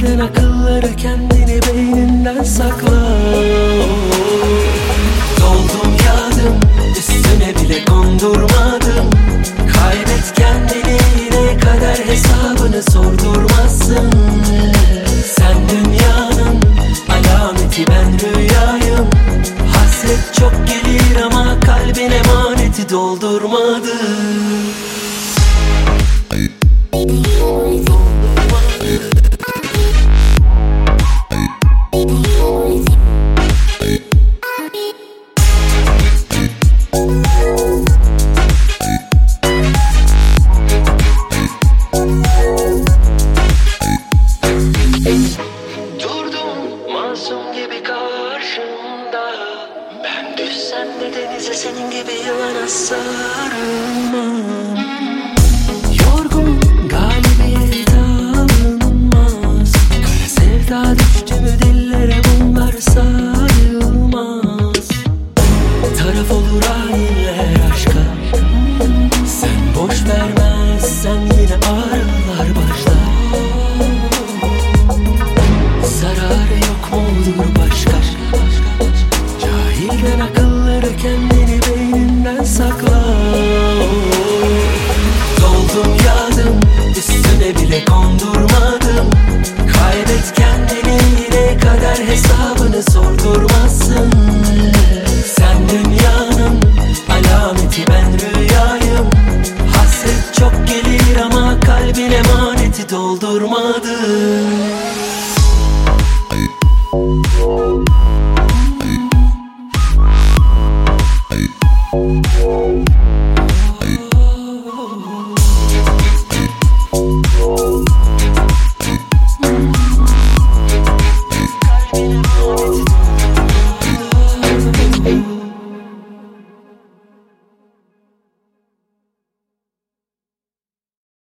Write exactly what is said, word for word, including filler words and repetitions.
Cahilden akılları kendini beyninden sakla. Doldum yağdım, üstüne bile kondurmadım. Kaybet kendini, yine kader hesabını sordurmazsın. Sen dünyanın alameti, ben rüyayım. Hasret çok gelir ama kalbin emaneti doldurmadı. Durdum masum gibi karşımda. Ben düşsem de denize senin gibi yılana sarılmam. Yorgun galibiyet alınmaz. Kara sevda düştü mü dillere bunlar sayılmaz. Taraf olur hainler aşka. Sen boş vermezsen yine ağrılar başlar. Zararı yok mu olur başka? Cahilden akılları kendini beyninden sakla. Doldum yağdım, üstüne bile kondurmadım. Kaybet kendini, yine kader hesabını sordurmazsın. Sen dünyanın alameti, ben rüyayım. Hasret çok gelir ama kalbin emaneti doldurmadı.